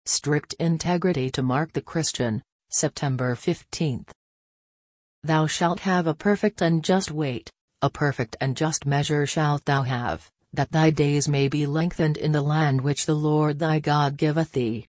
Strict integrity to mark the Christian, September 15. Thou shalt have a perfect and just weight, a perfect and just measure shalt thou have, that thy days may be lengthened in the land which the Lord thy God giveth thee.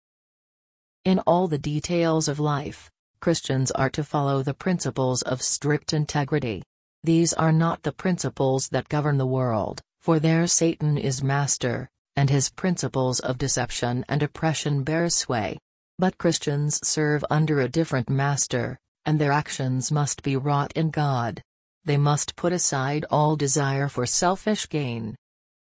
In all the details of life, Christians are to follow the principles of strict integrity. These are not the principles that govern the world, for there Satan is master, and his principles of deception and oppression bear sway. But Christians serve under a different master, and their actions must be wrought in God. They must put aside all desire for selfish gain.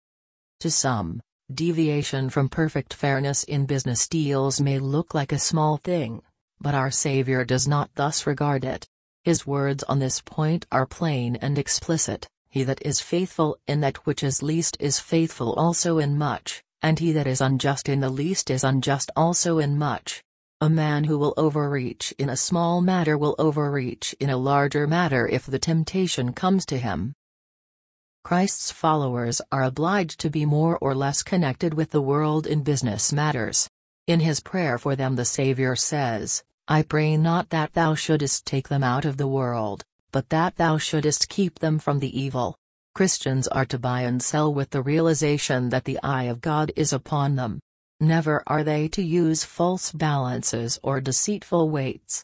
To some, deviation from perfect fairness in business deals may look like a small thing, but our Savior does not thus regard it. His words on this point are plain and explicit: he that is faithful in that which is least is faithful also in much, and he that is unjust in the least is unjust also in much. A man who will overreach in a small matter will overreach in a larger matter if the temptation comes to him. Christ's followers are obliged to be more or less connected with the world in business matters. In his prayer for them the Savior says, "I pray not that thou shouldest take them out of the world, but that thou shouldest keep them from the evil." Christians are to buy and sell with the realization that the eye of God is upon them. Never are they to use false balances or deceitful weights.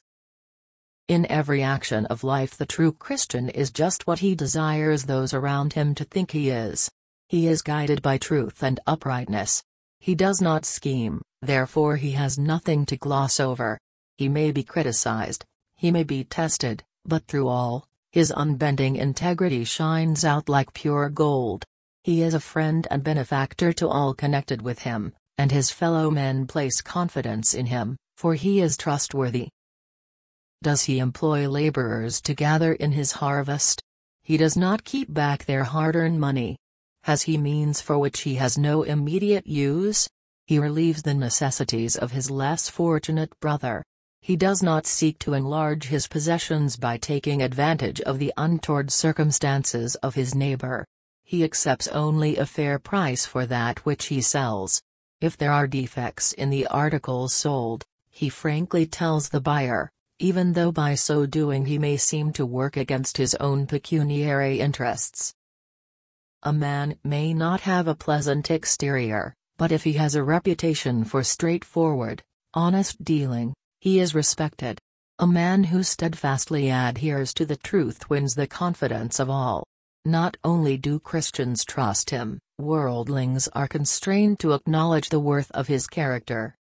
In every action of life the true Christian is just what he desires those around him to think he is. He is guided by truth and uprightness. He does not scheme, therefore he has nothing to gloss over. He may be criticized, he may be tested, but through all, his unbending integrity shines out like pure gold. He is a friend and benefactor to all connected with him, and his fellow men place confidence in him, for he is trustworthy. Does he employ laborers to gather in his harvest? He does not keep back their hard-earned money. Has he means for which he has no immediate use? He relieves the necessities of his less fortunate brother. He does not seek to enlarge his possessions by taking advantage of the untoward circumstances of his neighbor. He accepts only a fair price for that which he sells. If there are defects in the articles sold, he frankly tells the buyer, even though by so doing he may seem to work against his own pecuniary interests. A man may not have a pleasant exterior, but if he has a reputation for straightforward, honest dealing, he is respected. A man who steadfastly adheres to the truth wins the confidence of all. Not only do Christians trust him, worldlings are constrained to acknowledge the worth of his character.